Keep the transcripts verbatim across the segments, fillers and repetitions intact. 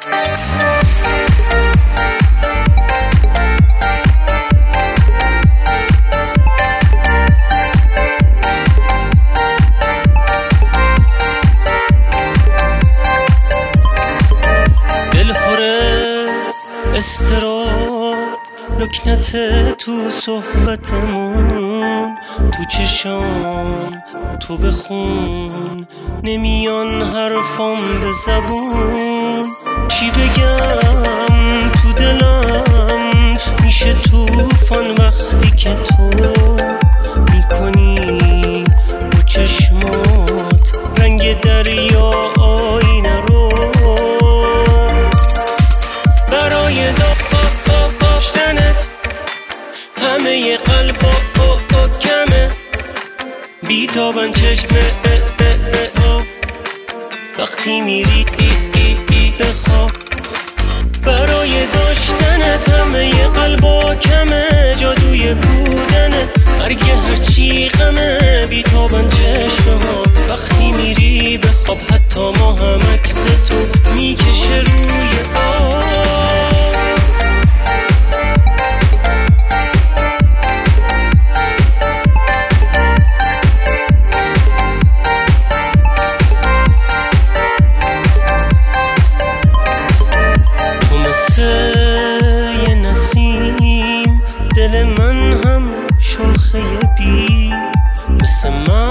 استراب لکنت تو صحبتمون، تو چشام تو بخون، نمیان حرفام به زبون. چی بگم تو دلم میشه توفان وقتی که تو میکنی با چشمات رنگ دریا آینه رو. برای داشتنت همه قلبا کمه، بیتابن چشمه وقتی میری بخواب. برای داشتنت همه قلبا کمه، جادوی بودنت هرگه هرچی غمه، بیتابن چشمه ها وقتی میری بخواب. حتی ما هم عکس تو میکشه روی آب. دل من هم شلخه بی مثل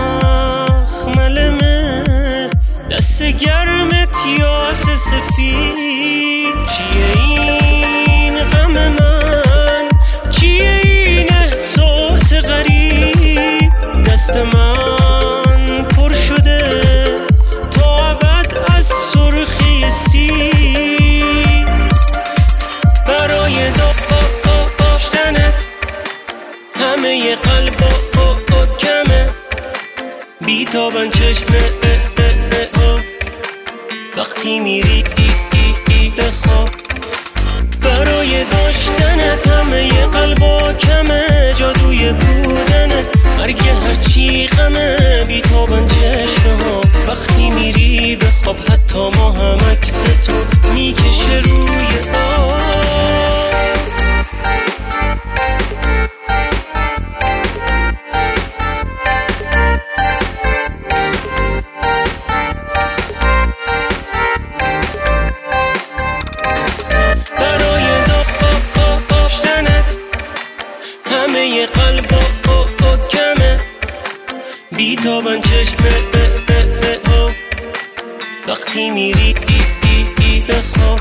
مخملمه، دست گرمت یاس سفید. چیه این غم من، چیه این احساس غریب، دست من پر شده تا ابد از سرخی سیب. برای داشتنت همه قلبا کمه، بیتابن چشمه وقتی میری بخواب. برای داشتنت همه قلبا کمه، جادوی بودنت هرگه هرچی غمه، بیتابن چشمه ها وقتی میری بخواب. حتی ما هم عکس تو میکشه روی آب. همه قلبا کمه، بیتابن چشمه وقتی میری بخواب.